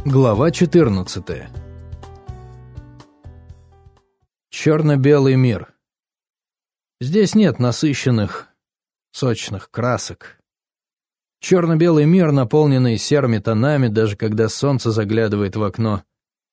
Глава 14. Черно-белый мир. Здесь нет насыщенных, сочных красок. Черно-белый мир, наполненный серыми тонами, даже когда солнце заглядывает в окно.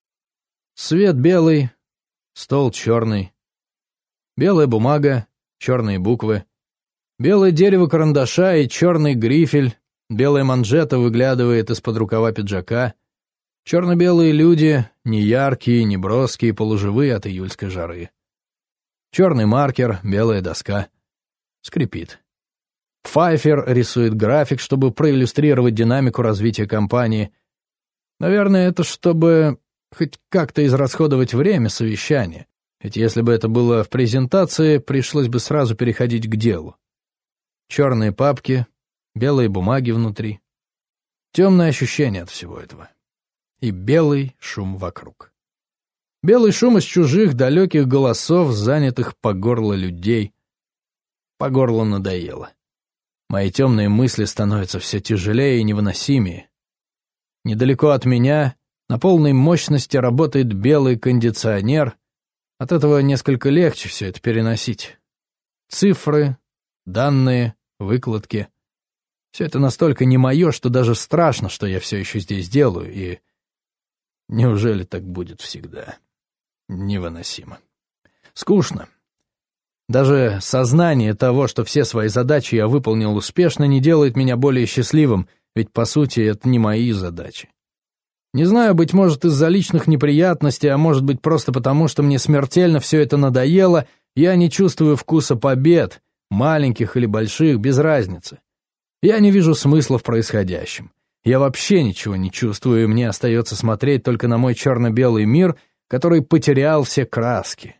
Свет белый, стол черный. Белая бумага, черные буквы. Белое дерево карандаша и черный грифель. Белая манжета выглядывает из-под рукава пиджака. Черно-белые люди, не яркие, не броские, полуживые от июльской жары. Черный маркер, белая доска. Скрипит. Пфайфер рисует график, чтобы проиллюстрировать динамику развития компании. Наверное, это чтобы хоть как-то израсходовать время совещания. Ведь если бы это было в презентации, пришлось бы сразу переходить к делу. Черные папки, белые бумаги внутри. Темное ощущение от всего этого. И белый шум вокруг. Белый шум из чужих далеких голосов, занятых по горло людей. По горло надоело. Мои темные мысли становятся все тяжелее и невыносимее. Недалеко от меня на полной мощности работает белый кондиционер. От этого несколько легче все это переносить. Цифры, данные, выкладки. Все это настолько не мое, что даже страшно, что я все еще здесь делаю, и... Неужели так будет всегда? Невыносимо. Скучно. Даже сознание того, что все свои задачи я выполнил успешно, не делает меня более счастливым, ведь, по сути, это не мои задачи. Не знаю, быть может, из-за личных неприятностей, а может быть, просто потому, что мне смертельно все это надоело, я не чувствую вкуса побед, маленьких или больших, без разницы. Я не вижу смысла в происходящем. Я вообще ничего не чувствую, и мне остается смотреть только на мой черно-белый мир, который потерял все краски.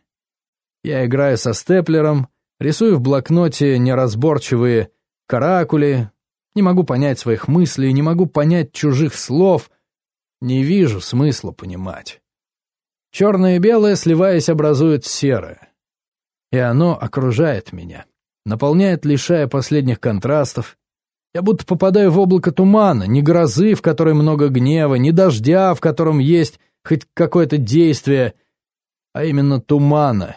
Я играю со степлером, рисую в блокноте неразборчивые каракули, не могу понять своих мыслей, не могу понять чужих слов, не вижу смысла понимать. Черное и белое, сливаясь, образуют серое. И оно окружает меня, наполняет, лишая последних контрастов. Я будто попадаю в облако тумана, не грозы, в которой много гнева, не дождя, в котором есть хоть какое-то действие, а именно тумана,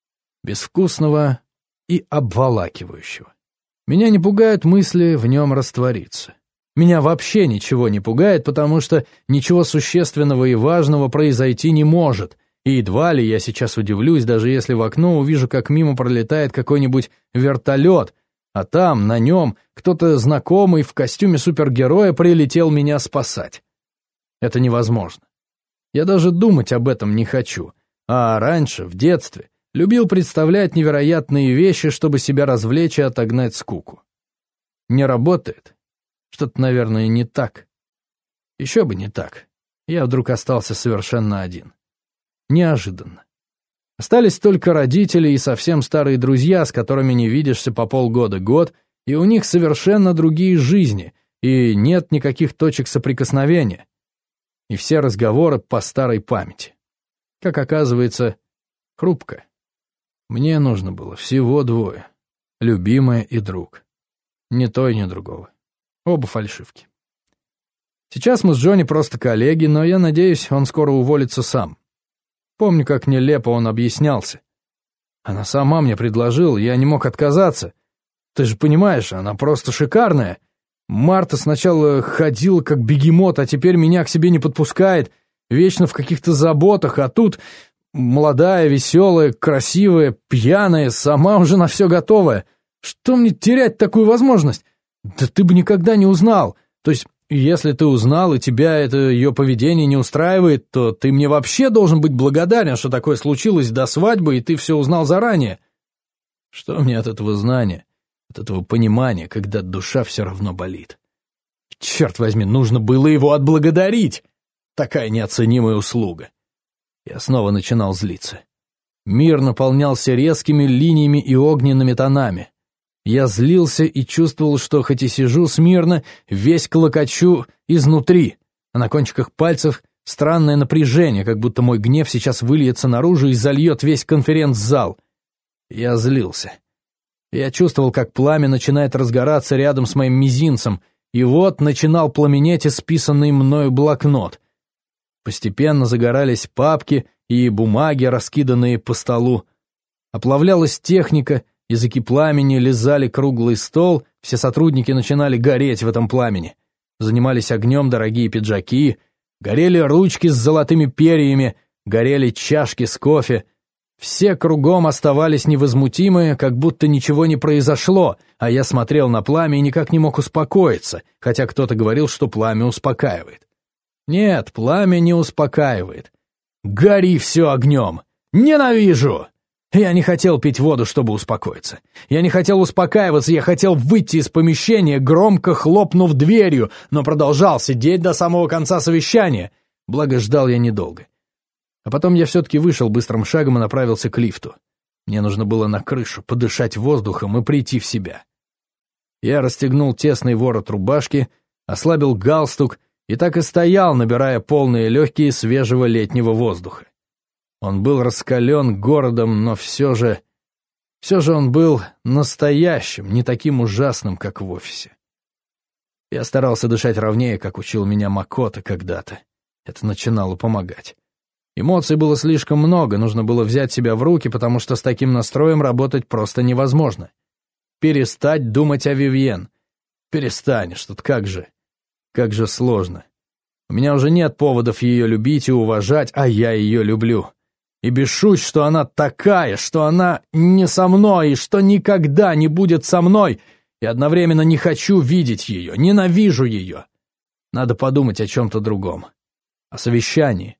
безвкусного и обволакивающего. Меня не пугают мысли в нем раствориться. Меня вообще ничего не пугает, потому что ничего существенного и важного произойти не может, и едва ли я сейчас удивлюсь, даже если в окно увижу, как мимо пролетает какой-нибудь вертолет, а там, на нем, кто-то знакомый в костюме супергероя прилетел меня спасать. Это невозможно. Я даже думать об этом не хочу. А раньше, в детстве, любил представлять невероятные вещи, чтобы себя развлечь и отогнать скуку. Не работает. Что-то, наверное, не так. Еще бы не так. Я вдруг остался совершенно один. Неожиданно. Остались только родители и совсем старые друзья, с которыми не видишься по полгода-год, и у них совершенно другие жизни, и нет никаких точек соприкосновения. И все разговоры по старой памяти. Как оказывается, хрупко. Мне нужно было всего двое. Любимая и друг. Ни той, ни другого. Оба фальшивки. Сейчас мы с Джонни просто коллеги, но я надеюсь, он скоро уволится сам. Помню, как нелепо он объяснялся. Она сама мне предложила, я не мог отказаться. Ты же понимаешь, она просто шикарная. Марта сначала ходила как бегемот, а теперь меня к себе не подпускает, вечно в каких-то заботах, а тут молодая, веселая, красивая, пьяная, сама уже на все готовая. Что мне терять такую возможность? Да ты бы никогда не узнал. То есть... Если ты узнал, и тебя это ее поведение не устраивает, то ты мне вообще должен быть благодарен, что такое случилось до свадьбы, и ты все узнал заранее. Что мне от этого знания, от этого понимания, когда душа все равно болит? Черт возьми, нужно было его отблагодарить! Такая неоценимая услуга. Я снова начинал злиться. Мир наполнялся резкими линиями и огненными тонами. Я злился и чувствовал, что хоть и сижу смирно, весь клокочу изнутри, а на кончиках пальцев странное напряжение, как будто мой гнев сейчас выльется наружу и зальет весь конференц-зал. Я злился. Я чувствовал, как пламя начинает разгораться рядом с моим мизинцем, и вот начинал пламенеть исписанный мною блокнот. Постепенно загорались папки и бумаги, раскиданные по столу. Оплавлялась техника, языки пламени лизали круглый стол, все сотрудники начинали гореть в этом пламени. Занимались огнем дорогие пиджаки, горели ручки с золотыми перьями, горели чашки с кофе. Все кругом оставались невозмутимые, как будто ничего не произошло, а я смотрел на пламя и никак не мог успокоиться, хотя кто-то говорил, что пламя успокаивает. Нет, пламя не успокаивает. Гори все огнем! Ненавижу! Я не хотел пить воду, чтобы успокоиться. Я не хотел успокаиваться, я хотел выйти из помещения, громко хлопнув дверью, но продолжал сидеть до самого конца совещания. Благо, ждал я недолго. А потом я все-таки вышел быстрым шагом и направился к лифту. Мне нужно было на крышу, подышать воздухом и прийти в себя. Я расстегнул тесный ворот рубашки, ослабил галстук и так и стоял, набирая полные легкие свежего летнего воздуха. Он был раскален городом, но все же он был настоящим, не таким ужасным, как в офисе. Я старался дышать ровнее, как учил меня Макото когда-то. Это начинало помогать. Эмоций было слишком много, нужно было взять себя в руки, потому что с таким настроем работать просто невозможно. Перестать думать о Вивьен. Перестанешь, тут как же сложно. У меня уже нет поводов ее любить и уважать, а я ее люблю. И бешусь, что она такая, что она не со мной, и что никогда не будет со мной, и одновременно не хочу видеть ее, ненавижу ее. Надо подумать о чем-то другом. О совещании.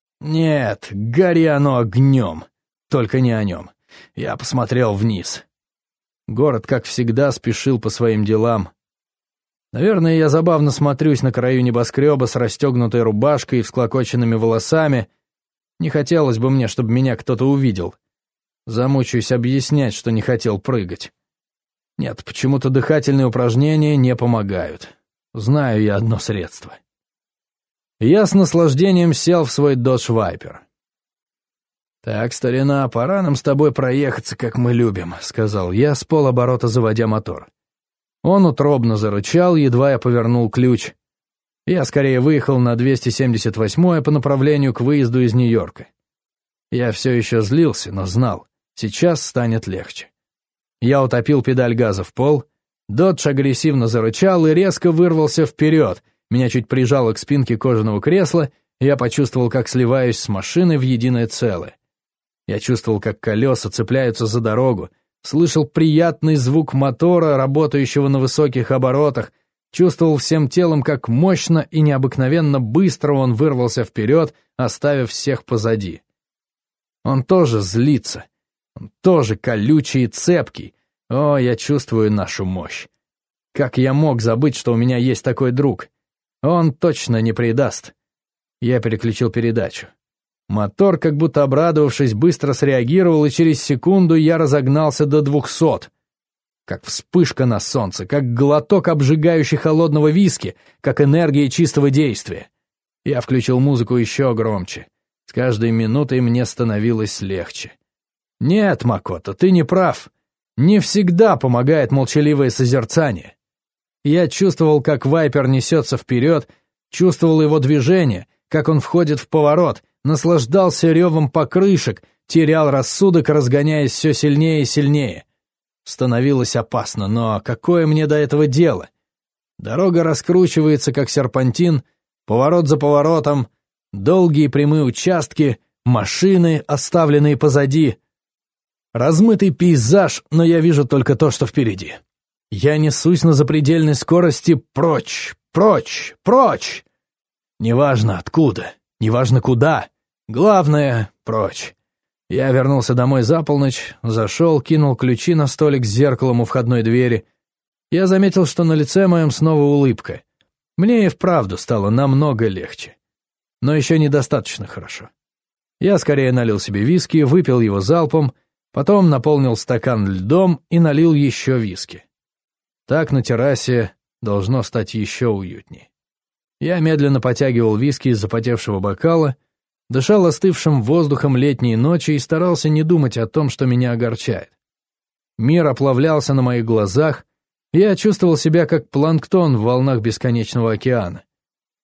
Нет, гори оно огнем, только не о нем. Я посмотрел вниз. Город, как всегда, спешил по своим делам. Наверное, я забавно смотрюсь на краю небоскреба с расстегнутой рубашкой и всклокоченными волосами. Не хотелось бы мне, чтобы меня кто-то увидел. Замучаюсь объяснять, что не хотел прыгать. Нет, почему-то дыхательные упражнения не помогают. Знаю я одно средство. Я с наслаждением сел в свой Dodge Viper. «Так, старина, пора нам с тобой проехаться, как мы любим», — сказал я, с полоборота заводя мотор. Он утробно зарычал, едва я повернул ключ. Я скорее выехал на 278-е по направлению к выезду из Нью-Йорка. Я все еще злился, но знал, сейчас станет легче. Я утопил педаль газа в пол, Додж агрессивно зарычал и резко вырвался вперед, меня чуть прижало к спинке кожаного кресла, и я почувствовал, как сливаюсь с машиной в единое целое. Я чувствовал, как колеса цепляются за дорогу, слышал приятный звук мотора, работающего на высоких оборотах, чувствовал всем телом, как мощно и необыкновенно быстро он вырвался вперед, оставив всех позади. Он тоже злится, он тоже колючий и цепкий. О, я чувствую нашу мощь. Как я мог забыть, что у меня есть такой друг? Он точно не предаст. Я переключил передачу. Мотор, как будто обрадовавшись, быстро среагировал, и через секунду я разогнался до 200. Как вспышка на солнце, как глоток обжигающий холодного виски, как энергия чистого действия. Я включил музыку еще громче. С каждой минутой мне становилось легче. Нет, Макото, ты не прав. Не всегда помогает молчаливое созерцание. Я чувствовал, как Вайпер несется вперед, чувствовал его движение, как он входит в поворот, наслаждался ревом покрышек, терял рассудок, разгоняясь все сильнее и сильнее. Становилось опасно, но какое мне до этого дело? Дорога раскручивается, как серпантин, поворот за поворотом, долгие прямые участки, машины, оставленные позади. Размытый пейзаж, но я вижу только то, что впереди. Я несусь на запредельной скорости прочь, прочь, прочь. Неважно откуда, неважно куда. Главное — прочь. Я вернулся домой за полночь, зашел, кинул ключи на столик с зеркалом у входной двери. Я заметил, что на лице моем снова улыбка. Мне и вправду стало намного легче. Но еще недостаточно хорошо. Я скорее налил себе виски, выпил его залпом, потом наполнил стакан льдом и налил еще виски. Так на террасе должно стать еще уютней. Я медленно потягивал виски из запотевшего бокала, дышал остывшим воздухом летней ночи и старался не думать о том, что меня огорчает. Мир оплавлялся на моих глазах, и я чувствовал себя как планктон в волнах бесконечного океана.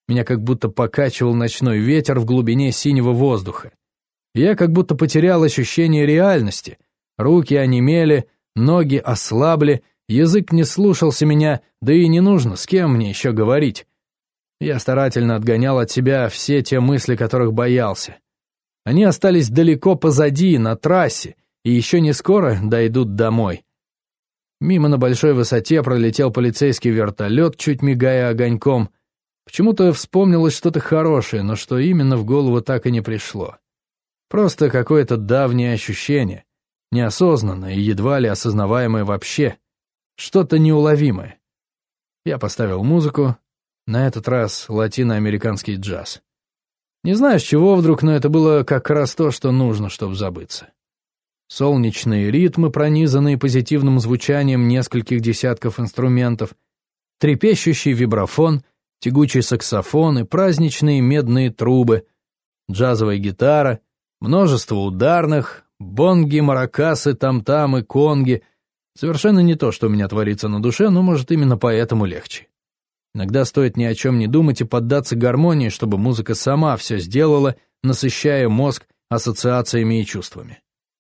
Меня как будто покачивал ночной ветер в глубине синего воздуха. Я как будто потерял ощущение реальности. Руки онемели, ноги ослабли, язык не слушался меня, да и не нужно, с кем мне еще говорить. Я старательно отгонял от себя все те мысли, которых боялся. Они остались далеко позади, на трассе, и еще не скоро дойдут домой. Мимо на большой высоте пролетел полицейский вертолет, чуть мигая огоньком. Почему-то вспомнилось что-то хорошее, но что именно в голову так и не пришло. Просто какое-то давнее ощущение, неосознанное и едва ли осознаваемое вообще. Что-то неуловимое. Я поставил музыку, на этот раз латиноамериканский джаз. Не знаю, с чего вдруг, но это было как раз то, что нужно, чтобы забыться. Солнечные ритмы, пронизанные позитивным звучанием нескольких десятков инструментов, трепещущий вибрафон, тягучий саксофон и праздничные медные трубы, джазовая гитара, множество ударных, бонги, маракасы, там-тамы, конги. Совершенно не то, что у меня творится на душе, но, может, именно поэтому легче. Иногда стоит ни о чем не думать и поддаться гармонии, чтобы музыка сама все сделала, насыщая мозг ассоциациями и чувствами.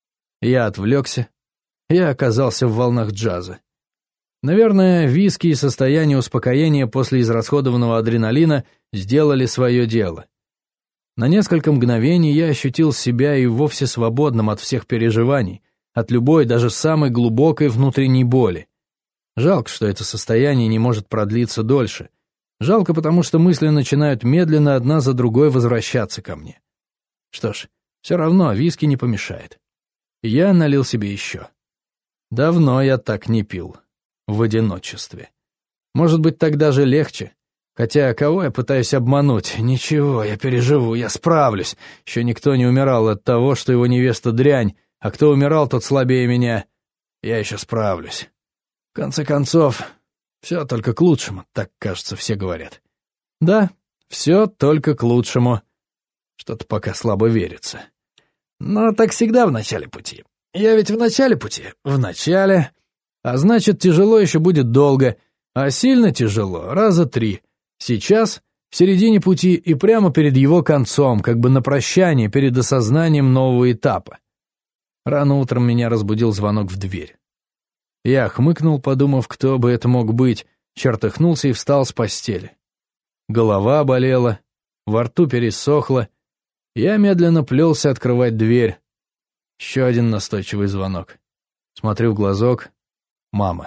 Я отвлекся. Я оказался в волнах джаза. Наверное, виски и состояние успокоения после израсходованного адреналина сделали свое дело. На несколько мгновений я ощутил себя и вовсе свободным от всех переживаний, от любой, даже самой глубокой внутренней боли. Жалко, что это состояние не может продлиться дольше. Жалко, потому что мысли начинают медленно одна за другой возвращаться ко мне. Что ж, все равно виски не помешает. Я налил себе еще. Давно я так не пил. В одиночестве. Может быть, так даже легче. Хотя кого я пытаюсь обмануть? Ничего, я переживу, я справлюсь. Еще никто не умирал от того, что его невеста дрянь, а кто умирал, тот слабее меня. Я еще справлюсь. В конце концов, все только к лучшему, так, кажется, все говорят. Да, все только к лучшему. Что-то пока слабо верится. Но так всегда в начале пути. Я ведь в начале пути. В начале. А значит, тяжело еще будет долго. А сильно тяжело раза 3. Сейчас, в середине пути и прямо перед его концом, как бы на прощание перед осознанием нового этапа. Рано утром меня разбудил звонок в дверь. Я хмыкнул, подумав, кто бы это мог быть, чертыхнулся и встал с постели. Голова болела, во рту пересохло. Я медленно плелся открывать дверь. Еще один настойчивый звонок. Смотрю в глазок. Мама.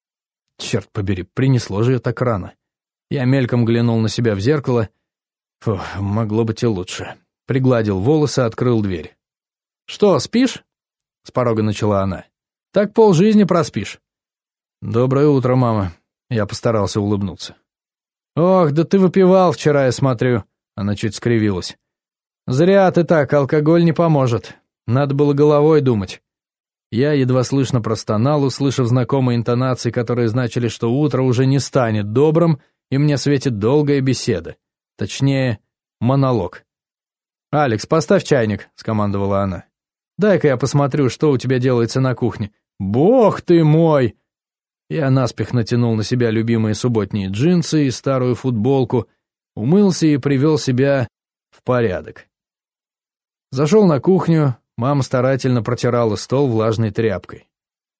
Черт побери, принесло же ее так рано. Я мельком глянул на себя в зеркало. Фух, могло быть и лучше. Пригладил волосы, открыл дверь. «Что, спишь?» — с порога начала она. «Так полжизни проспишь». «Доброе утро, мама». Я постарался улыбнуться. «Ох, да ты выпивал вчера, я смотрю». Она чуть скривилась. «Зря ты так, алкоголь не поможет. Надо было головой думать». Я едва слышно простонал, услышав знакомые интонации, которые значили, что утро уже не станет добрым, и мне светит долгая беседа. Точнее, монолог. «Алекс, поставь чайник», — скомандовала она. «Дай-ка я посмотрю, что у тебя делается на кухне». «Бог ты мой!» Я наспех натянул на себя любимые субботние джинсы и старую футболку, умылся и привел себя в порядок. Зашел на кухню, мама старательно протирала стол влажной тряпкой.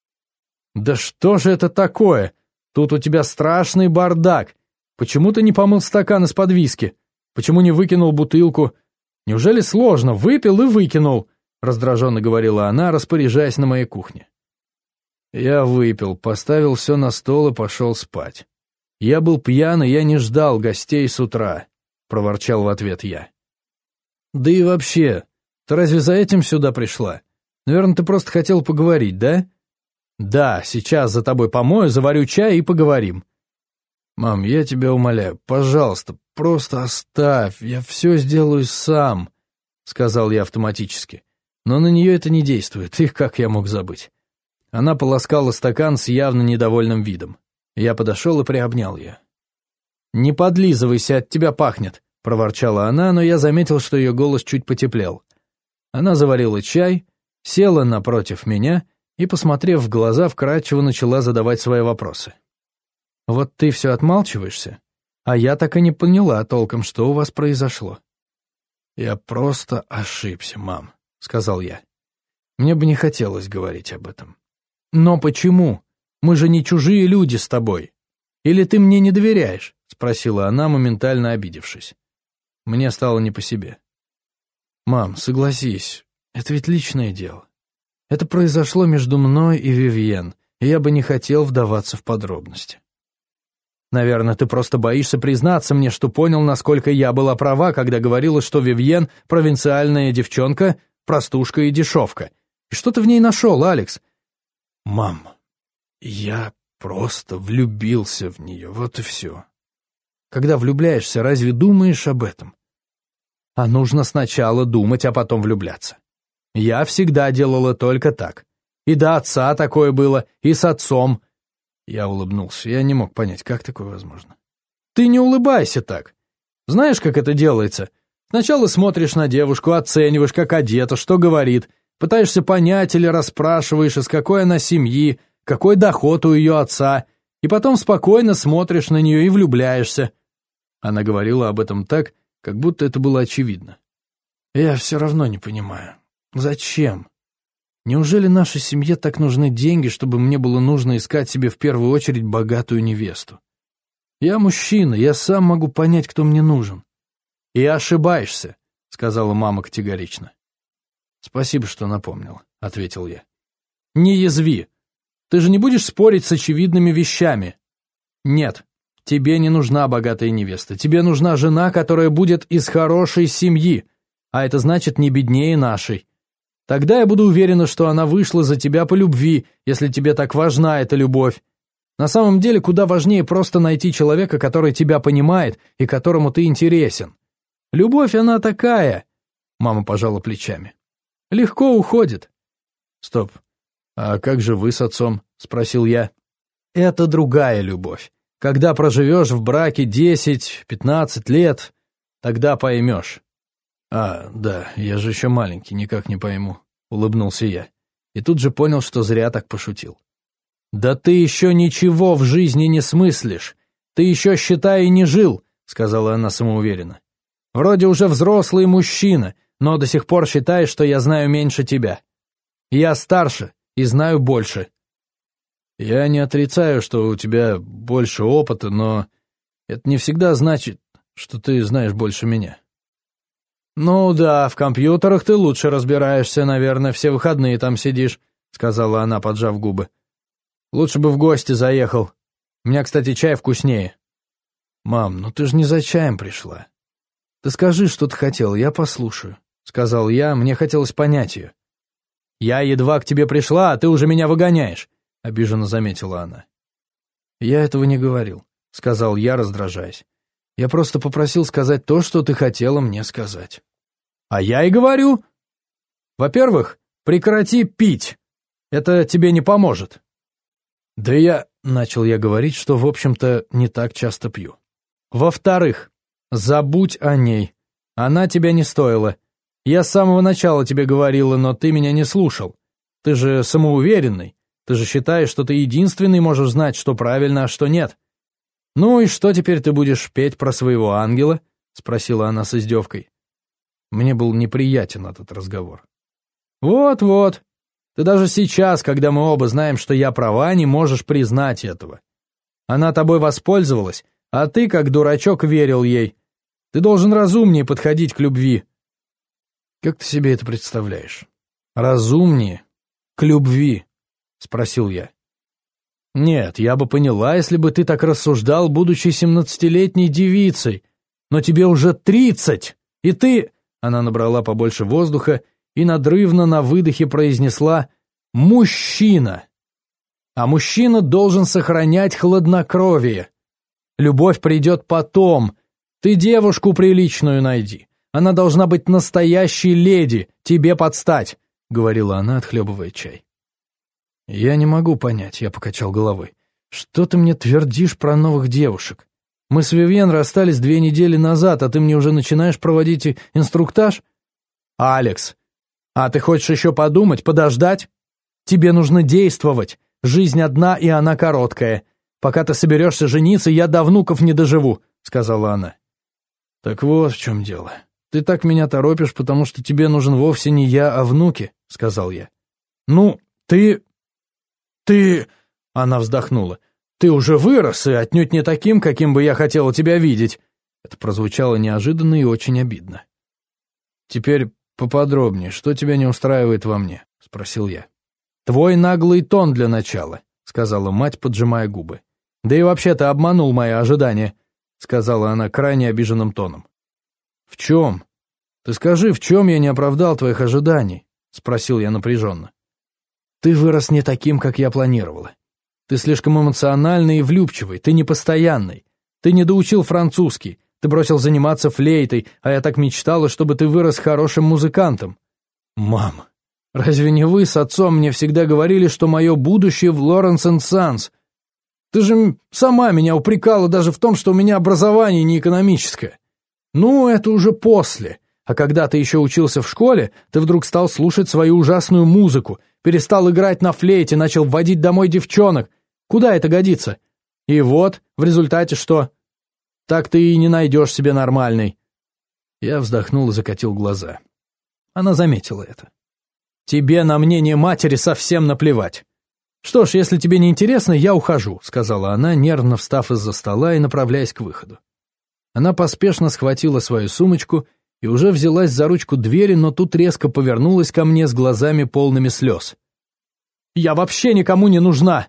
«Да что же это такое? Тут у тебя страшный бардак. Почему ты не помыл стакан из-под виски? Почему не выкинул бутылку? Неужели сложно? Выпил и выкинул», — раздраженно говорила она, распоряжаясь на моей кухне. Я выпил, поставил все на стол и пошел спать. «Я был пьян, и я не ждал гостей с утра», — проворчал в ответ я. «Да и вообще, ты разве за этим сюда пришла? Наверное, ты просто хотел поговорить, да?» «Да, сейчас за тобой помою, заварю чай и поговорим». «Мам, я тебя умоляю, пожалуйста, просто оставь, я все сделаю сам», — сказал я автоматически. Но на нее это не действует, их как я мог забыть. Она полоскала стакан с явно недовольным видом. Я подошел и приобнял ее. «Не подлизывайся, от тебя пахнет», — проворчала она, но я заметил, что ее голос чуть потеплел. Она заварила чай, села напротив меня и, посмотрев в глаза, вкратчиво начала задавать свои вопросы. «Вот ты все отмалчиваешься? А я так и не поняла толком, что у вас произошло». «Я просто ошибся, мам», — сказал я. «Мне бы не хотелось говорить об этом». «Но почему? Мы же не чужие люди с тобой. Или ты мне не доверяешь?» — спросила она, моментально обидевшись. Мне стало не по себе. «Мам, согласись, это ведь личное дело. Это произошло между мной и Вивьен, и я бы не хотел вдаваться в подробности». «Наверное, ты просто боишься признаться мне, что понял, насколько я была права, когда говорила, что Вивьен — провинциальная девчонка, простушка и дешевка. И что ты в ней нашел, Алекс?» «Мам, я просто влюбился в нее, вот и все». «Когда влюбляешься, разве думаешь об этом?» «А нужно сначала думать, а потом влюбляться. Я всегда делала только так. И до отца такое было, и с отцом». Я улыбнулся. Я не мог понять, как такое возможно. «Ты не улыбайся так. Знаешь, как это делается? Сначала смотришь на девушку, оцениваешь, как одета, что говорит, пытаешься понять или расспрашиваешь, из какой она семьи, какой доход у ее отца, и потом спокойно смотришь на нее и влюбляешься». Она говорила об этом так, как будто это было очевидно. «Я все равно не понимаю. Зачем? Неужели нашей семье так нужны деньги, чтобы мне было нужно искать себе в первую очередь богатую невесту? Я мужчина, я сам могу понять, кто мне нужен». «И ошибаешься», — сказала мама категорично. «Спасибо, что напомнил», — ответил я. «Не язви. Ты же не будешь спорить с очевидными вещами?» «Нет, тебе не нужна богатая невеста. Тебе нужна жена, которая будет из хорошей семьи, а это значит не беднее нашей. Тогда я буду уверена, что она вышла за тебя по любви, если тебе так важна эта любовь. На самом деле, куда важнее просто найти человека, который тебя понимает и которому ты интересен. Любовь, она такая», — мама пожала плечами. «Легко уходит». «Стоп, а как же вы с отцом?» — спросил я. «Это другая любовь. Когда проживешь в браке 10-15 лет, тогда поймешь». «А, да, я же еще маленький, никак не пойму», — улыбнулся я. И тут же понял, что зря так пошутил. «Да ты еще ничего в жизни не смыслишь. Ты еще, считай, и не жил», — сказала она самоуверенно. «Вроде уже взрослый мужчина, но до сих пор считаешь, что я знаю меньше тебя. Я старше и знаю больше». «Я не отрицаю, что у тебя больше опыта, но это не всегда значит, что ты знаешь больше меня». «Ну да, в компьютерах ты лучше разбираешься, наверное, все выходные там сидишь», — сказала она, поджав губы. «Лучше бы в гости заехал. У меня, кстати, чай вкуснее». «Мам, ну ты же не за чаем пришла. Ты скажи, что ты хотел, я послушаю», — сказал я, мне хотелось понять ее. «Я едва к тебе пришла, а ты уже меня выгоняешь», — обиженно заметила она. «Я этого не говорил», — сказал я, раздражаясь. «Я просто попросил сказать то, что ты хотела мне сказать». «А я и говорю. Во-первых, прекрати пить. Это тебе не поможет». «Да я...» — начал я говорить, что, в общем-то, не так часто пью. «Во-вторых, забудь о ней. Она тебя не стоила. Я с самого начала тебе говорила, но ты меня не слушал. Ты же самоуверенный. Ты же считаешь, что ты единственный можешь знать, что правильно, а что нет. Ну и что теперь ты будешь петь про своего ангела?» — спросила она с издевкой. Мне был неприятен этот разговор. «Вот-вот. Ты даже сейчас, когда мы оба знаем, что я права, не можешь признать этого. Она тобой воспользовалась, а ты, как дурачок, верил ей. Ты должен разумнее подходить к любви». «Как ты себе это представляешь? Разумнее? К любви?» — спросил я. «Нет, я бы поняла, если бы ты так рассуждал, будучи 17-летней девицей. Но тебе уже 30, и ты...» Она набрала побольше воздуха и надрывно на выдохе произнесла «мужчина». А мужчина должен сохранять хладнокровие. Любовь придет потом. Ты девушку приличную найди. Она должна быть настоящей леди, тебе подстать», — говорила она, отхлебывая чай. «Я не могу понять», — я покачал головой. «Что ты мне твердишь про новых девушек? Мы с Вивьен расстались 2 недели назад, а ты мне уже начинаешь проводить инструктаж?» «Алекс, а ты хочешь еще подумать, подождать? Тебе нужно действовать. Жизнь одна, и она короткая. Пока ты соберешься жениться, я до внуков не доживу», — сказала она. «Так вот в чем дело. Ты так меня торопишь, потому что тебе нужен вовсе не я, а внуки», — сказал я. «Ну, ты...» Она вздохнула. «Ты уже вырос, и отнюдь не таким, каким бы я хотела тебя видеть». Это прозвучало неожиданно и очень обидно. «Теперь поподробнее, что тебя не устраивает во мне?» — спросил я. «Твой наглый тон для начала», — сказала мать, поджимая губы. «Да и вообще ты обманул мои ожидания», — сказала она крайне обиженным тоном. «В чем? Ты скажи, в чем я не оправдал твоих ожиданий?» — спросил я напряженно. «Ты вырос не таким, как я планировала. Ты слишком эмоциональный и влюбчивый, ты непостоянный. Ты не доучил французский, ты бросил заниматься флейтой, а я так мечтала, чтобы ты вырос хорошим музыкантом. Мам, разве не вы с отцом мне всегда говорили, что мое будущее в Лоренс энд Санс? Ты же сама меня упрекала даже в том, что у меня образование не экономическое. Ну, это уже после. А когда ты еще учился в школе, ты вдруг стал слушать свою ужасную музыку, перестал играть на флейте, начал вводить домой девчонок. Куда это годится? И вот, в результате что? Так ты и не найдешь себе нормальной». Я вздохнул и закатил глаза. Она заметила это. «Тебе на мнение матери совсем наплевать. Что ж, если тебе не интересно, я ухожу», — сказала она, нервно встав из-за стола и направляясь к выходу. Она поспешно схватила свою сумочку и уже взялась за ручку двери, но тут резко повернулась ко мне с глазами полными слез. «Я вообще никому не нужна!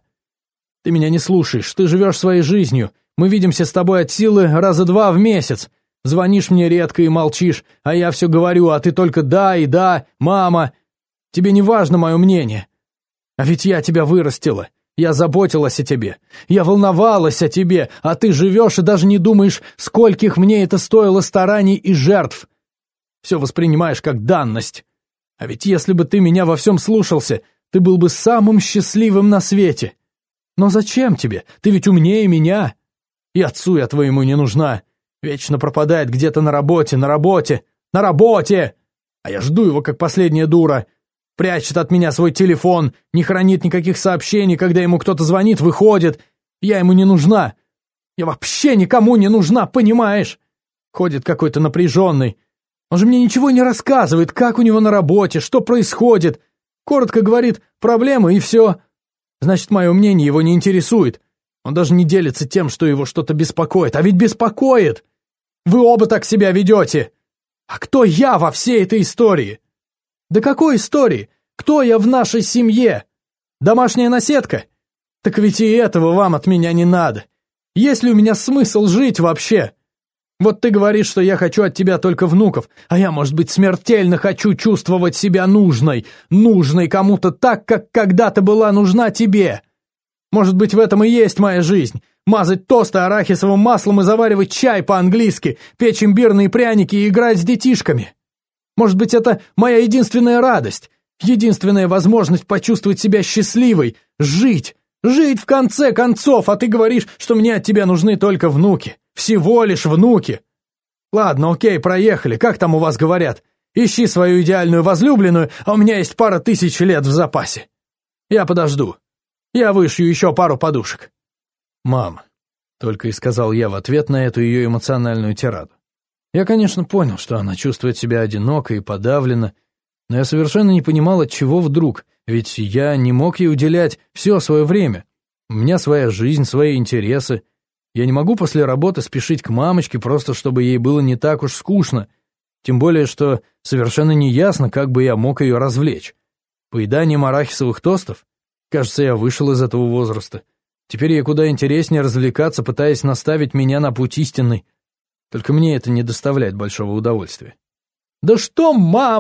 Ты меня не слушаешь, ты живешь своей жизнью, мы видимся с тобой от силы раза 2 в месяц, звонишь мне редко и молчишь, а я все говорю, а ты только да и да, мама, тебе не важно мое мнение. А ведь я тебя вырастила, я заботилась о тебе, я волновалась о тебе, а ты живешь и даже не думаешь, скольких мне это стоило стараний и жертв. Все воспринимаешь как данность. А ведь если бы ты меня во всем слушался, ты был бы самым счастливым на свете. Но зачем тебе? Ты ведь умнее меня. И отцу я твоему не нужна. Вечно пропадает где-то на работе, на работе, на работе. А я жду его, как последняя дура. Прячет от меня свой телефон, не хранит никаких сообщений, когда ему кто-то звонит, выходит. Я ему не нужна. Я вообще никому не нужна, понимаешь? Ходит какой-то напряженный. Он же мне ничего не рассказывает, как у него на работе, что происходит. Коротко говорит проблемы и все. Значит, мое мнение его не интересует. Он даже не делится тем, что его что-то беспокоит. А ведь беспокоит! Вы оба так себя ведете! А кто я во всей этой истории? Да какой истории? Кто я в нашей семье? Домашняя наседка? Так ведь и этого вам от меня не надо. Есть ли у меня смысл жить вообще? Вот ты говоришь, что я хочу от тебя только внуков, а я, может быть, смертельно хочу чувствовать себя нужной кому-то так, как когда-то была нужна тебе. Может быть, в этом и есть моя жизнь. Мазать тосты арахисовым маслом и заваривать чай по-английски, печь имбирные пряники и играть с детишками. Может быть, это моя единственная радость, единственная возможность почувствовать себя счастливой, жить в конце концов, а ты говоришь, что мне от тебя нужны только внуки. Всего лишь внуки. Ладно, окей, проехали, как там у вас говорят? Ищи свою идеальную возлюбленную, а у меня есть 1000 лет в запасе. Я подожду. Я вышью еще пару подушек. «Мам», — только и сказал я в ответ на эту ее эмоциональную тираду. Я, конечно, понял, что она чувствует себя одиноко и подавлена, но я совершенно не понимал, от чего вдруг, ведь я не мог ей уделять все свое время. У меня своя жизнь, свои интересы. Я не могу после работы спешить к мамочке, просто чтобы ей было не так уж скучно, тем более, что совершенно неясно, как бы я мог ее развлечь. Поеданием арахисовых тостов? Кажется, я вышел из этого возраста. Теперь ей куда интереснее развлекаться, пытаясь наставить меня на путь истинный. Только мне это не доставляет большого удовольствия. «Да что,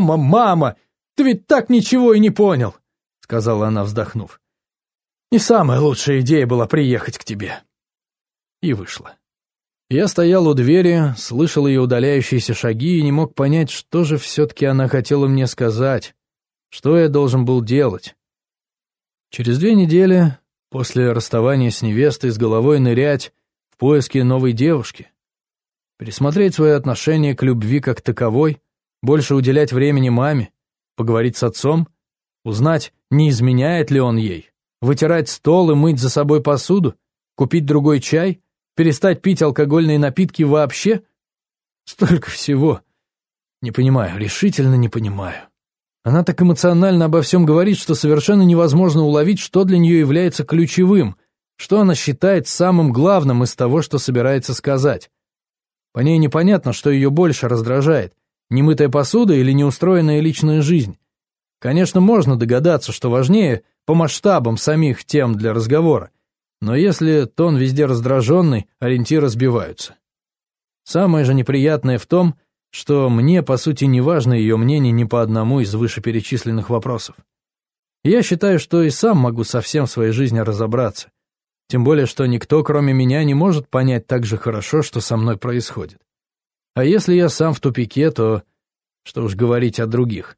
мама, ты ведь так ничего и не понял», — сказала она, вздохнув. «Не самая лучшая идея была приехать к тебе». И вышла. Я стоял у двери, слышал ее удаляющиеся шаги и не мог понять, что же все-таки она хотела мне сказать, что я должен был делать. Через 2 недели, после расставания с невестой, с головой нырять в поиски новой девушки, пересмотреть свои отношения к любви как таковой, больше уделять времени маме, поговорить с отцом, узнать, не изменяет ли он ей, вытирать стол и мыть за собой посуду, купить другой чай, перестать пить алкогольные напитки вообще? Столько всего. Не понимаю, решительно не понимаю. Она так эмоционально обо всем говорит, что совершенно невозможно уловить, что для нее является ключевым, что она считает самым главным из того, что собирается сказать. По ней непонятно, что ее больше раздражает, немытая посуда или неустроенная личная жизнь. Конечно, можно догадаться, что важнее по масштабам самих тем для разговора, но если тон везде раздраженный, ориентиры сбиваются. Самое же неприятное в том, что мне, по сути, не важно ее мнение ни по одному из вышеперечисленных вопросов. Я считаю, что и сам могу совсем в своей жизни разобраться, тем более, что никто, кроме меня, не может понять так же хорошо, что со мной происходит. А если я сам в тупике, то что уж говорить о других.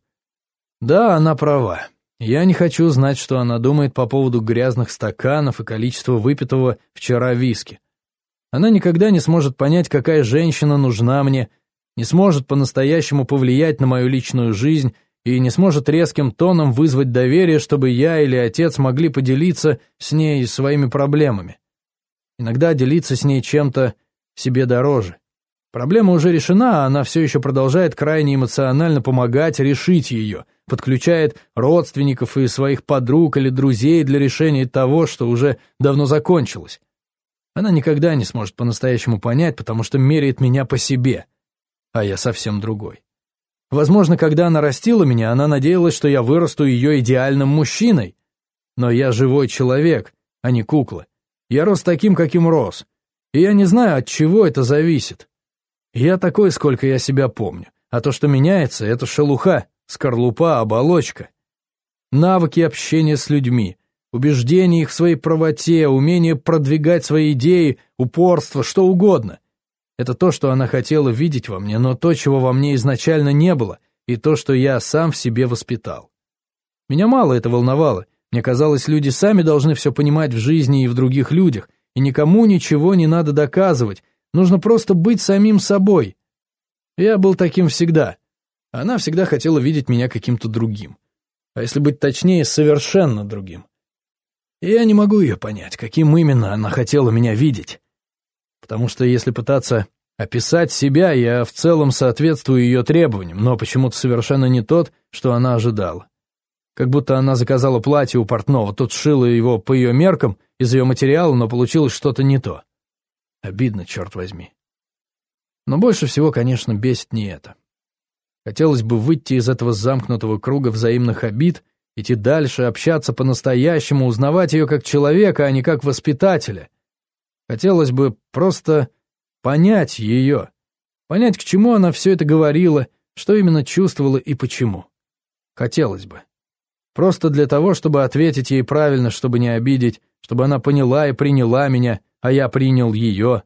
Да, она права. Я не хочу знать, что она думает по поводу грязных стаканов и количества выпитого вчера виски. Она никогда не сможет понять, какая женщина нужна мне, не сможет по-настоящему повлиять на мою личную жизнь и не сможет резким тоном вызвать доверие, чтобы я или отец могли поделиться с ней своими проблемами. Иногда делиться с ней чем-то себе дороже. Проблема уже решена, а она все еще продолжает крайне эмоционально помогать решить ее, подключает родственников и своих подруг или друзей для решения того, что уже давно закончилось. Она никогда не сможет по-настоящему понять, потому что меряет меня по себе, а я совсем другой. Возможно, когда она растила меня, она надеялась, что я вырасту ее идеальным мужчиной. Но я живой человек, а не кукла. Я рос таким, каким рос. И я не знаю, от чего это зависит. Я такой, сколько я себя помню. А то, что меняется, это шелуха, скорлупа, оболочка. Навыки общения с людьми, убеждение их в своей правоте, умение продвигать свои идеи, упорство, что угодно. Это то, что она хотела видеть во мне, но то, чего во мне изначально не было, и то, что я сам в себе воспитал. Меня мало это волновало. Мне казалось, люди сами должны все понимать в жизни и в других людях, и никому ничего не надо доказывать, нужно просто быть самим собой. Я был таким всегда. Она всегда хотела видеть меня каким-то другим. А если быть точнее, совершенно другим. И я не могу ее понять, каким именно она хотела меня видеть. Потому что если пытаться описать себя, я в целом соответствую ее требованиям, но почему-то совершенно не тот, что она ожидала. Как будто она заказала платье у портного, тот сшил его по ее меркам, из ее материала, но получилось что-то не то. Обидно, черт возьми. Но больше всего, конечно, бесит не это. Хотелось бы выйти из этого замкнутого круга взаимных обид, идти дальше, общаться по-настоящему, узнавать ее как человека, а не как воспитателя. Хотелось бы просто понять ее, понять, к чему она все это говорила, что именно чувствовала и почему. Хотелось бы. Просто для того, чтобы ответить ей правильно, чтобы не обидеть, чтобы она поняла и приняла меня, а я принял ее.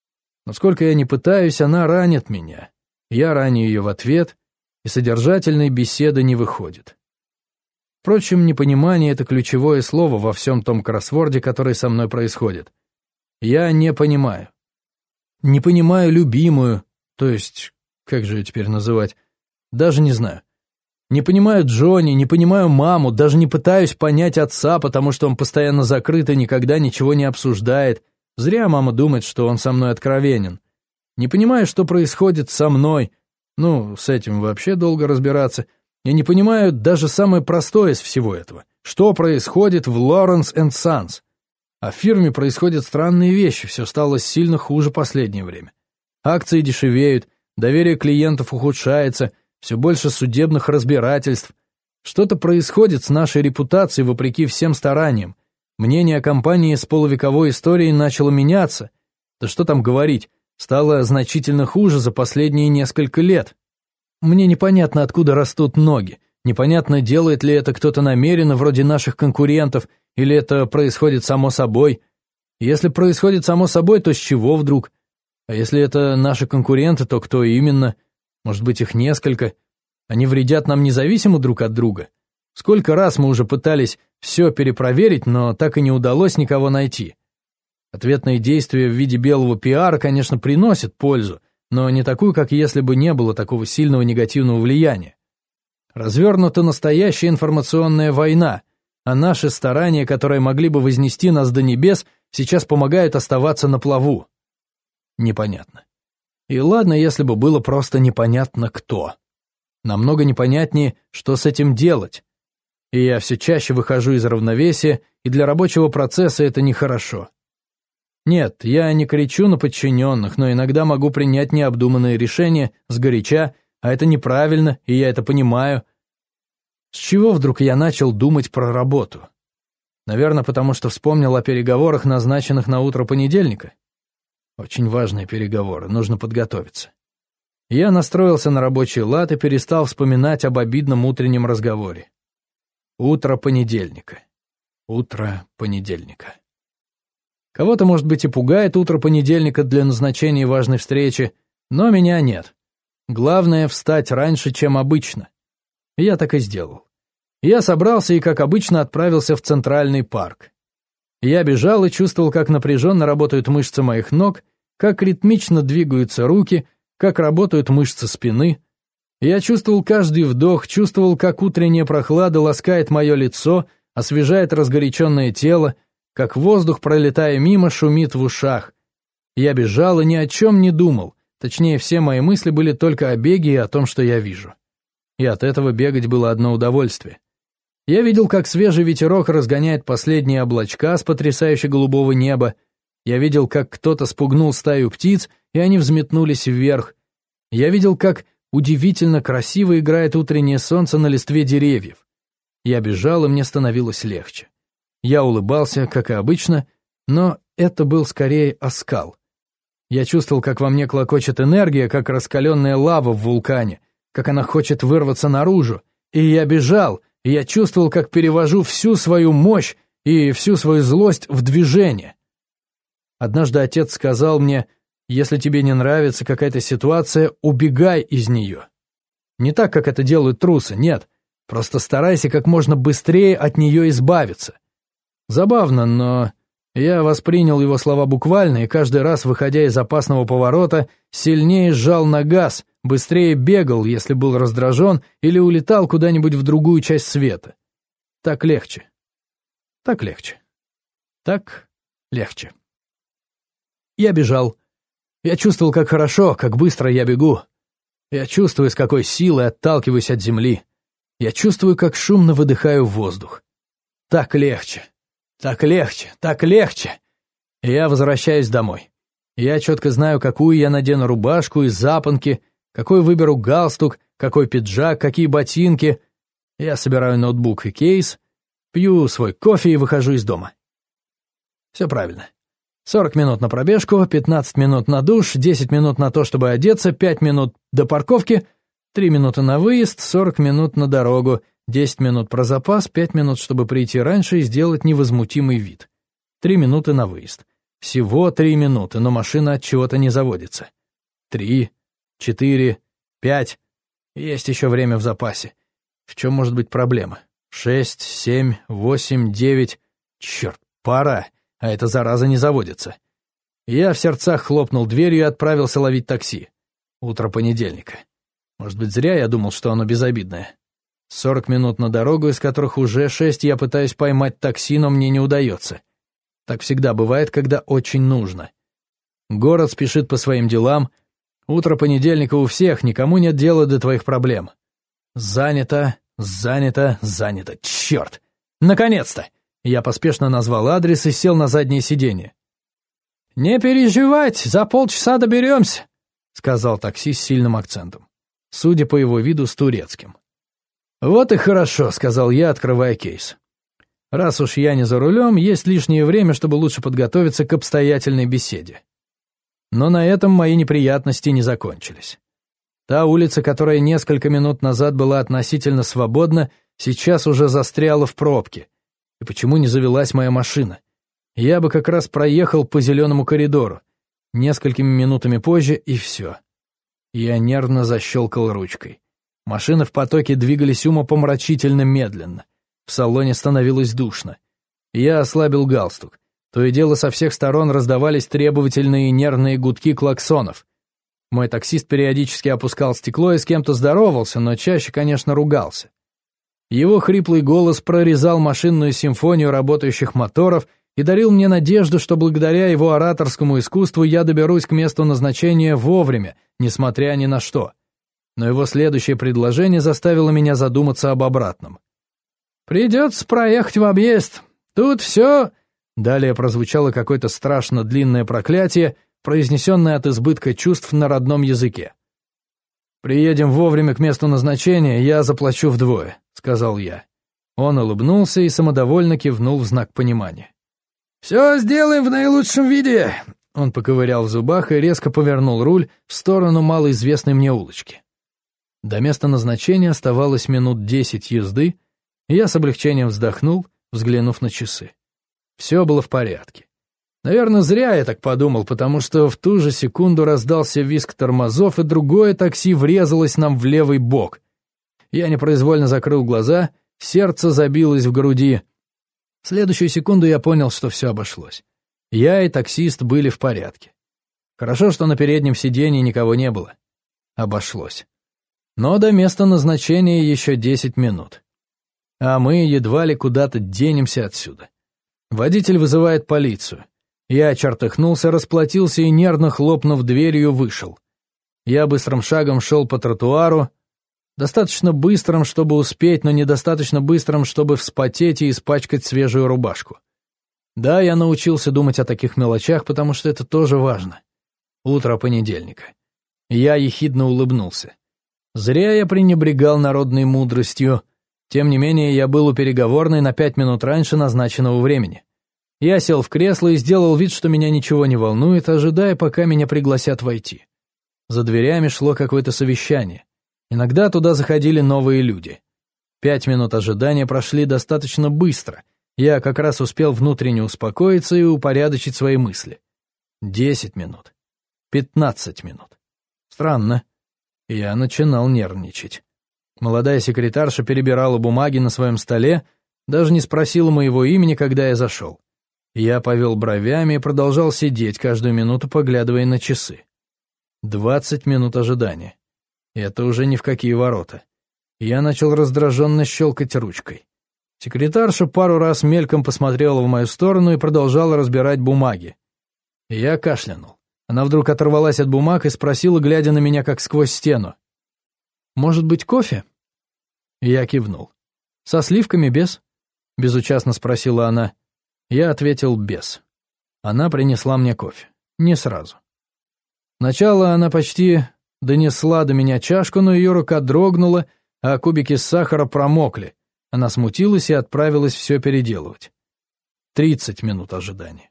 Но сколько я ни пытаюсь, она ранит меня. Я раню ее в ответ, и содержательной беседы не выходит. Впрочем, непонимание — это ключевое слово во всем том кроссворде, который со мной происходит. Я не понимаю. Не понимаю любимую, то есть, как же ее теперь называть, даже не знаю. Не понимаю Джонни, не понимаю маму, даже не пытаюсь понять отца, потому что он постоянно закрыт и никогда ничего не обсуждает. Зря мама думает, что он со мной откровенен. Не понимаю, что происходит со мной. Ну, с этим вообще долго разбираться. Я не понимаю даже самое простое из всего этого. Что происходит в Lawrence & Sons? А в фирме происходят странные вещи, все стало сильно хуже последнее время. Акции дешевеют, доверие клиентов ухудшается, все больше судебных разбирательств. Что-то происходит с нашей репутацией вопреки всем стараниям. Мнение о компании с полувековой историей начало меняться. Да что там говорить, стало значительно хуже за последние несколько лет. Мне непонятно, откуда растут ноги. Непонятно, делает ли это кто-то намеренно, вроде наших конкурентов, или это происходит само собой. Если происходит само собой, то с чего вдруг? А если это наши конкуренты, то кто именно? Может быть, их несколько? Они вредят нам независимо друг от друга? Сколько раз мы уже пытались все перепроверить, но так и не удалось никого найти. Ответные действия в виде белого пиара, конечно, приносят пользу, но не такую, как если бы не было такого сильного негативного влияния. Развернута настоящая информационная война, а наши старания, которые могли бы вознести нас до небес, сейчас помогают оставаться на плаву. непонятно. И ладно, если бы было просто непонятно кто. Намного непонятнее, что с этим делать. И я все чаще выхожу из равновесия, и для рабочего процесса это нехорошо. Нет, я не кричу на подчиненных, но иногда могу принять необдуманные решения сгоряча, а это неправильно, и я это понимаю. С чего вдруг я начал думать про работу? Наверное, потому что вспомнил о переговорах, назначенных на утро понедельника. Очень важные переговоры, нужно подготовиться. Я настроился на рабочий лад и перестал вспоминать об обидном утреннем разговоре. Утро понедельника. Утро понедельника. Кого-то, может быть, и пугает утро понедельника для назначения важной встречи, но меня нет. Главное — встать раньше, чем обычно. Я так и сделал. Я собрался и, как обычно, отправился в Центральный парк. Я бежал и чувствовал, как напряженно работают мышцы моих ног, как ритмично двигаются руки, как работают мышцы спины. Я чувствовал каждый вдох, чувствовал, как утренняя прохлада ласкает мое лицо, освежает разгоряченное тело, как воздух, пролетая мимо, шумит в ушах. Я бежал и ни о чем не думал, точнее, все мои мысли были только о беге и о том, что я вижу. И от этого бегать было одно удовольствие. Я видел, как свежий ветерок разгоняет последние облачка с потрясающе голубого неба. Я видел, как кто-то спугнул стаю птиц, и они взметнулись вверх. Я видел, как удивительно красиво играет утреннее солнце на листве деревьев. Я бежал, и мне становилось легче. Я улыбался, как и обычно, но это был скорее оскал. Я чувствовал, как во мне клокочет энергия, как раскаленная лава в вулкане, как она хочет вырваться наружу. И я бежал, и я чувствовал, как перевожу всю свою мощь и всю свою злость в движение. Однажды отец сказал мне: если тебе не нравится какая-то ситуация, убегай из нее. Не так, как это делают трусы, нет. Просто старайся как можно быстрее от нее избавиться. Забавно, но я воспринял его слова буквально, и каждый раз, выходя из опасного поворота, сильнее сжал на газ, быстрее бегал, если был раздражен, или улетал куда-нибудь в другую часть света. Так легче. Так легче. Так легче. Я бежал. Я чувствовал, как хорошо, как быстро я бегу. Я чувствую, с какой силой отталкиваюсь от земли. Я чувствую, как шумно выдыхаю воздух. Так легче. Так легче, так легче. И я возвращаюсь домой. Я четко знаю, какую я надену рубашку и запонки, какой выберу галстук, какой пиджак, какие ботинки. Я собираю ноутбук и кейс, пью свой кофе и выхожу из дома. Все правильно. 40 минут на пробежку, 15 минут на душ, 10 минут на то, чтобы одеться, 5 минут до парковки, 3 минуты на выезд, 40 минут на дорогу, 10 минут про запас, 5 минут, чтобы прийти раньше и сделать невозмутимый вид. 3 минуты на выезд. Всего 3 минуты, но машина от чего-то не заводится. 3, 4, 5. Есть еще время в запасе. В чем может быть проблема? 6, 7, 8, 9. Черт, пора, а эта зараза не заводится. Я в сердцах хлопнул дверью и отправился ловить такси. Утро понедельника. Может быть, зря я думал, что оно безобидное. 40 минут на дорогу, из которых уже 6 я пытаюсь поймать такси, но мне не удается. Так всегда бывает, когда очень нужно. Город спешит по своим делам. Утро понедельника у всех, никому нет дела до твоих проблем. Занято, занято, занято. Черт! Наконец-то! Я поспешно назвал адрес и сел на заднее сиденье. «Не переживайте, за полчаса доберемся», — сказал такси с сильным акцентом. Судя по его виду, с турецким. «Вот и хорошо», — сказал я, открывая кейс. «Раз уж я не за рулем, есть лишнее время, чтобы лучше подготовиться к обстоятельной беседе». Но на этом мои неприятности не закончились. Та улица, которая несколько минут назад была относительно свободна, сейчас уже застряла в пробке. И почему не завелась моя машина? Я бы как раз проехал по зеленому коридору. Несколькими минутами позже, и все. Я нервно защелкал ручкой. Машины в потоке двигались умопомрачительно медленно. В салоне становилось душно. Я ослабил галстук. То и дело со всех сторон раздавались требовательные нервные гудки клаксонов. Мой таксист периодически опускал стекло и с кем-то здоровался, но чаще, конечно, ругался. Его хриплый голос прорезал машинную симфонию работающих моторов и дарил мне надежду, что благодаря его ораторскому искусству я доберусь к месту назначения вовремя, несмотря ни на что. Но его следующее предложение заставило меня задуматься об обратном. «Придется проехать в объезд. Тут все...» Далее прозвучало какое-то страшно длинное проклятие, произнесенное от избытка чувств на родном языке. «Приедем вовремя к месту назначения, я заплачу вдвое», — сказал я. Он улыбнулся и самодовольно кивнул в знак понимания. «Все сделаем в наилучшем виде!» Он поковырял в зубах и резко повернул руль в сторону малоизвестной мне улочки. До места назначения оставалось минут 10 езды, и я с облегчением вздохнул, взглянув на часы. Все было в порядке. Наверное, зря я так подумал, потому что в ту же секунду раздался визг тормозов, и другое такси врезалось нам в левый бок. Я непроизвольно закрыл глаза, сердце забилось в груди. В следующую секунду я понял, что все обошлось. Я и таксист были в порядке. Хорошо, что на переднем сиденье никого не было. Обошлось. Но до места назначения еще 10 минут. А мы едва ли куда-то денемся отсюда. Водитель вызывает полицию. Я чертыхнулся, расплатился и, нервно хлопнув дверью, вышел. Я быстрым шагом шел по тротуару, достаточно быстрым, чтобы успеть, но недостаточно быстрым, чтобы вспотеть и испачкать свежую рубашку. Да, я научился думать о таких мелочах, потому что это тоже важно. Утро понедельника. Я ехидно улыбнулся. Зря я пренебрегал народной мудростью. Тем не менее, я был у переговорной на 5 минут раньше назначенного времени. Я сел в кресло и сделал вид, что меня ничего не волнует, ожидая, пока меня пригласят войти. За дверями шло какое-то совещание. Иногда туда заходили новые люди. 5 минут ожидания прошли достаточно быстро. Я как раз успел внутренне успокоиться и упорядочить свои мысли. 10 минут. 15 минут. Странно. Я начинал нервничать. Молодая секретарша перебирала бумаги на своем столе, даже не спросила моего имени, когда я зашел. Я повел бровями и продолжал сидеть, каждую минуту поглядывая на часы. 20 минут ожидания. Это уже ни в какие ворота. Я начал раздраженно щелкать ручкой. Секретарша пару раз мельком посмотрела в мою сторону и продолжала разбирать бумаги. Я кашлянул. Она вдруг оторвалась от бумаг и спросила, глядя на меня как сквозь стену. «Может быть, кофе?» Я кивнул. «Со сливками, без?» — безучастно спросила она. Я ответил «без». Она принесла мне кофе. Не сразу. Сначала она почти донесла до меня чашку, но ее рука дрогнула, а кубики сахара промокли. Она смутилась и отправилась все переделывать. 30 минут ожидания.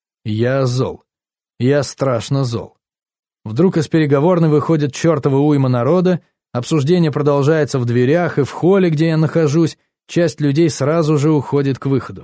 Я зол. Я страшно зол. Вдруг из переговорной выходит чертова уйма народа, обсуждение продолжается в дверях и в холле, где я нахожусь, часть людей сразу же уходит к выходу.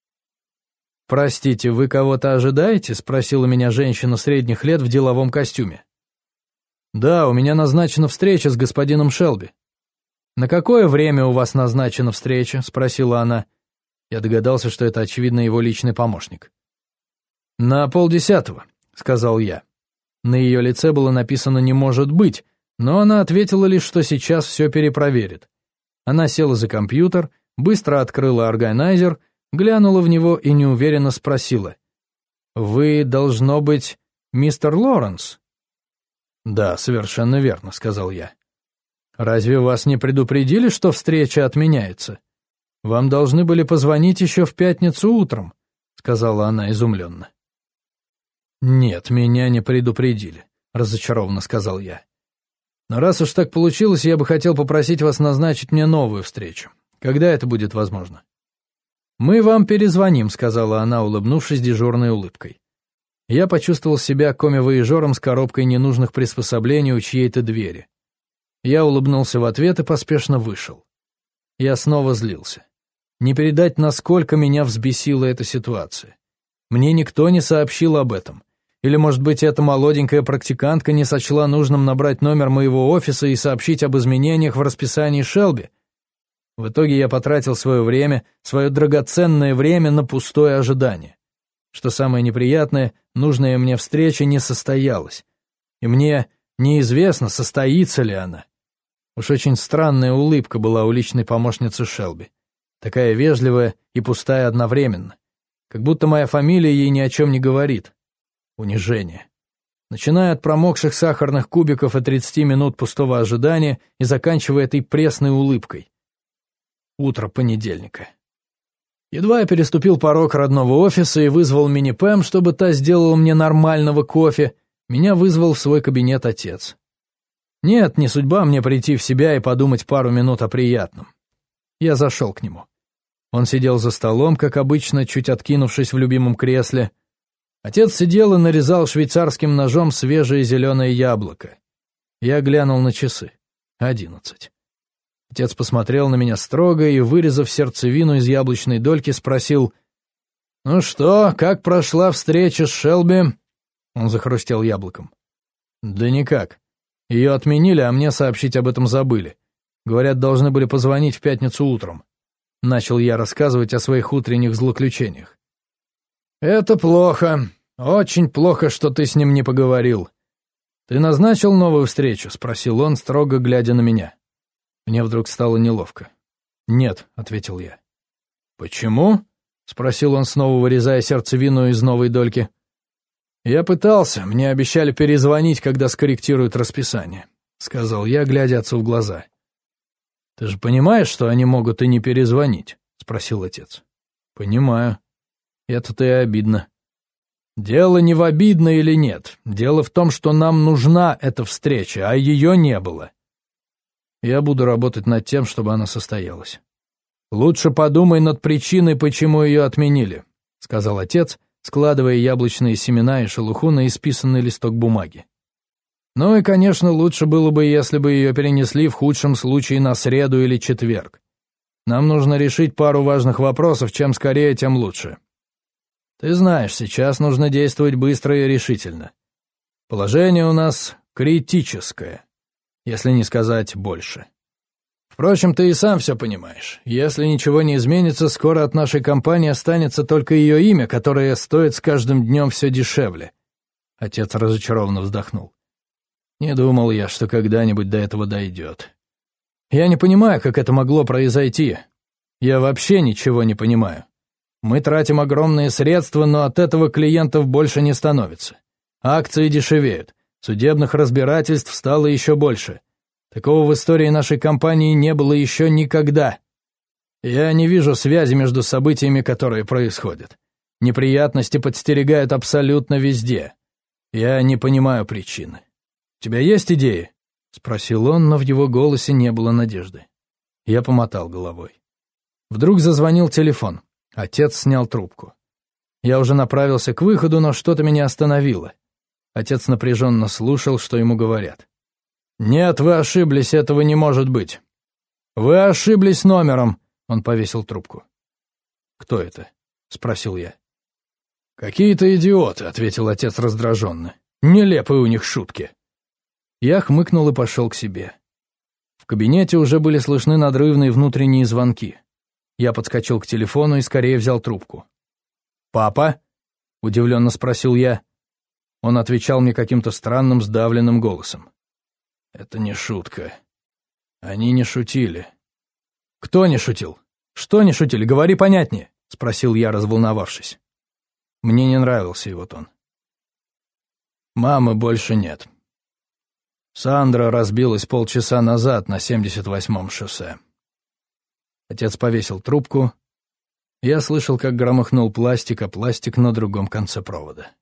«Простите, вы кого-то ожидаете?» — спросила меня женщина средних лет в деловом костюме. «Да, у меня назначена встреча с господином Шелби». «На какое время у вас назначена встреча?» — спросила она. Я догадался, что это, очевидно, его личный помощник. «На 9:30, — сказал я. На ее лице было написано «не может быть», но она ответила лишь, что сейчас все перепроверит. Она села за компьютер, быстро открыла органайзер, глянула в него и неуверенно спросила. «Вы, должно быть, мистер Лоренс?» «Да, совершенно верно», — сказал я. «Разве вас не предупредили, что встреча отменяется? Вам должны были позвонить еще в пятницу утром», — сказала она изумленно. «Нет, меня не предупредили», — разочарованно сказал я. «Но раз уж так получилось, я бы хотел попросить вас назначить мне новую встречу. Когда это будет возможно?» «Мы вам перезвоним», — сказала она, улыбнувшись дежурной улыбкой. Я почувствовал себя коми-вояжером с коробкой ненужных приспособлений у чьей-то двери. Я улыбнулся в ответ и поспешно вышел. Я снова злился. Не передать, насколько меня взбесила эта ситуация. Мне никто не сообщил об этом. Или, может быть, эта молоденькая практикантка не сочла нужным набрать номер моего офиса и сообщить об изменениях в расписании Шелби? В итоге я потратил свое время, свое драгоценное время на пустое ожидание. Что самое неприятное, нужная мне встреча не состоялась. И мне неизвестно, состоится ли она. Уж очень странная улыбка была у личной помощницы Шелби. Такая вежливая и пустая одновременно. Как будто моя фамилия ей ни о чем не говорит. Унижение. Начиная от промокших сахарных кубиков и 30 минут пустого ожидания и заканчивая этой пресной улыбкой. Утро понедельника. Едва я переступил порог родного офиса и вызвал мини-Пэм, чтобы та сделала мне нормального кофе, меня вызвал в свой кабинет отец. Нет, не судьба мне прийти в себя и подумать пару минут о приятном. Я зашел к нему. Он сидел за столом, как обычно, чуть откинувшись в любимом кресле. Отец сидел и нарезал швейцарским ножом свежее зеленое яблоко. Я глянул на часы. 11. Отец посмотрел на меня строго и, вырезав сердцевину из яблочной дольки, спросил: «Ну что, как прошла встреча с Шелби?» Он захрустел яблоком. «Да никак. Ее отменили, а мне сообщить об этом забыли. Говорят, должны были позвонить в пятницу утром». Начал я рассказывать о своих утренних злоключениях. «Это плохо. Очень плохо, что ты с ним не поговорил. Ты назначил новую встречу?» — спросил он, строго глядя на меня. Мне вдруг стало неловко. «Нет», — ответил я. «Почему?» — спросил он, снова вырезая сердцевину из новой дольки. «Я пытался, мне обещали перезвонить, когда скорректируют расписание», — сказал я, глядя отцу в глаза. «Ты же понимаешь, что они могут и не перезвонить?» — спросил отец. «Понимаю. Это-то и обидно». «Дело не в обидно или нет. Дело в том, что нам нужна эта встреча, а ее не было. Я буду работать над тем, чтобы она состоялась. Лучше подумай над причиной, почему ее отменили», — сказал отец, складывая яблочные семена и шелуху на исписанный листок бумаги. «Ну и, конечно, лучше было бы, если бы ее перенесли в худшем случае на среду или четверг. Нам нужно решить пару важных вопросов, чем скорее, тем лучше. Ты знаешь, сейчас нужно действовать быстро и решительно. Положение у нас критическое, если не сказать больше. Впрочем, ты и сам все понимаешь. Если ничего не изменится, скоро от нашей компании останется только ее имя, которое стоит с каждым днем все дешевле». Отец разочарованно вздохнул. «Не думал я, что когда-нибудь до этого дойдет. Я не понимаю, как это могло произойти. Я вообще ничего не понимаю. Мы тратим огромные средства, но от этого клиентов больше не становится. Акции дешевеют, судебных разбирательств стало еще больше. Такого в истории нашей компании не было еще никогда. Я не вижу связи между событиями, которые происходят. Неприятности подстерегают абсолютно везде. Я не понимаю причины. У тебя есть идеи?» — спросил он, но в его голосе не было надежды. Я помотал головой. Вдруг зазвонил телефон. Отец снял трубку. Я уже направился к выходу, но что-то меня остановило. Отец напряженно слушал, что ему говорят. «Нет, вы ошиблись, этого не может быть. Вы ошиблись номером», — он повесил трубку. «Кто это?» — спросил я. «Какие-то идиоты», — ответил отец раздраженно. «Нелепые у них шутки». Я хмыкнул и пошел к себе. В кабинете уже были слышны надрывные внутренние звонки. Я подскочил к телефону и скорее взял трубку. «Папа?» — удивленно спросил я. Он отвечал мне каким-то странным сдавленным голосом. «Это не шутка. Они не шутили». «Кто не шутил? Что не шутили? Говори понятнее», — спросил я, разволновавшись. Мне не нравился его тон. «Мамы больше нет. Сандра разбилась полчаса назад на 78-м шоссе». Отец повесил трубку. Я слышал, как громыхнул пластик, а пластик на другом конце провода.